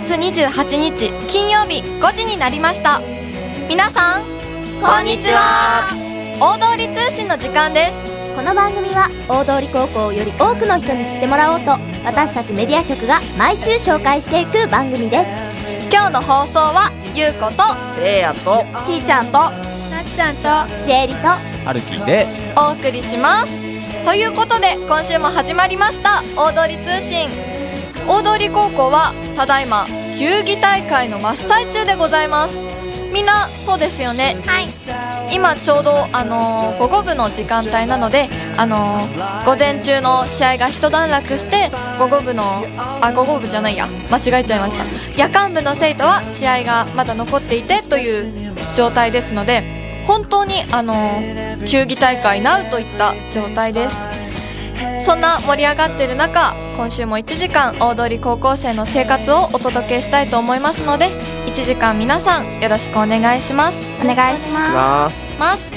月28日金曜日5時になりました。皆さんこんにちは。大通り通信の時間です。 この番組は大通高校をより多くの人に知ってもらおうと、私たちメディア局が毎週紹介していく番組です。 今日の放送はゆうことせいやとしーちゃんとなっちゃんとしえりとはるきでお送りします。ということで今週も始まりました大通り通信。大通高校はただいま球技大会の真っ最中でございます。みんなそうですよね。 はい。 今ちょうど午後部の時間帯なので午前中の試合が一段落して午後部じゃないや、間違えちゃいました。夜間部の生徒は試合がまだ残っていてという状態ですので、本当に球技大会なうといった状態です。そんな盛り上がっている中、今週も1時間大通高校生の生活をお届けしたいと思いますので、1時間皆さんよろしくお願いします。 お願いします。 ます